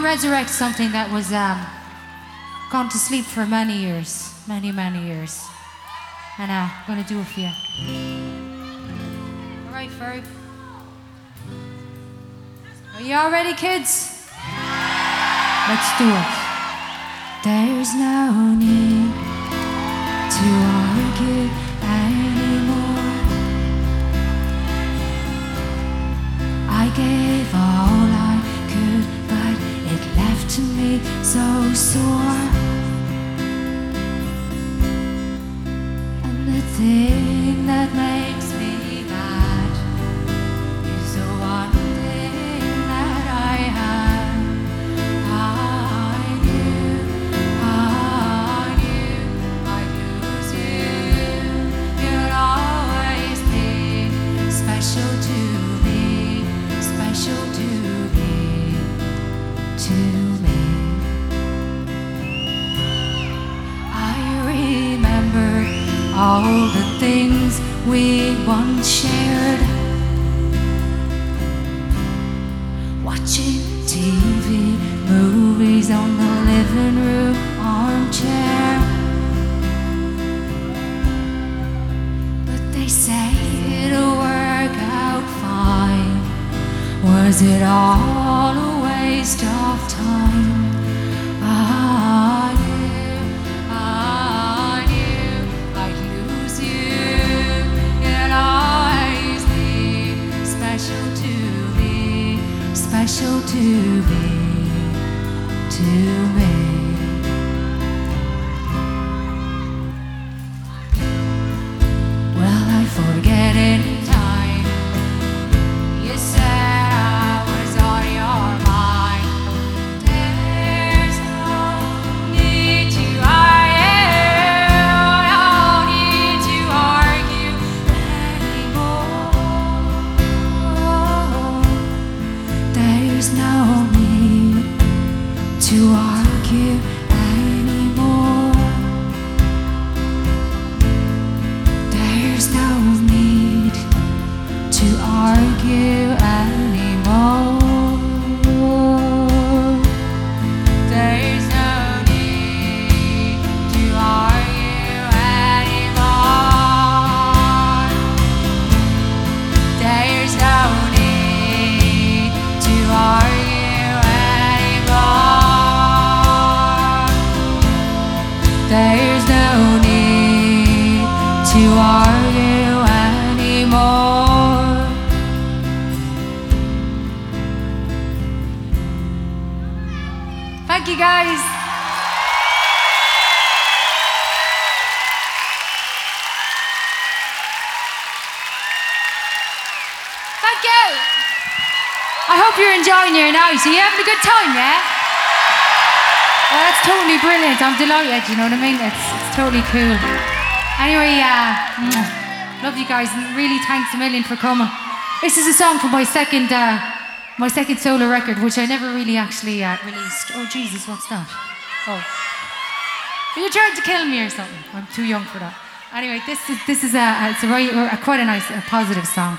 resurrect something that was gone to sleep for many years. Many years. And I'm going to do it for you. All right, Ferg. Are you all ready, kids? Let's do it. There's no need to argue anymore. I gave all I could, but it left me so sore. And the thing that makes me mad is the one thing that I had. I knew I'd lose you. You'd always be special to me, special to me, to me. I remember all the things we once shared, watching TV, movies on the living room armchair. But they say it'll work out fine. Was it all a waste of time? I knew I'd lose you. You'd always be special to me, special to me, to me. Well, I forget any time you said I was on your mind. There's no need to argue, no need to argue anymore. There's no need to argue anymore. There's no need to argue anymore. There's no need to argue anymore. There's no need to argue anymore. There's no need to argue anymore. Thank you, guys. Thank you. I hope you're enjoying your night. Are you having a good time, yeah? Well, that's totally brilliant. I'm delighted, you know what I mean? It's totally cool. Anyway, love you guys, and really thanks a million for coming. This is a song from my second solo record, which I never really actually released. Oh Jesus, what's that? Oh, are you trying to kill me or something? I'm too young for that. Anyway, this is quite a nice, positive song.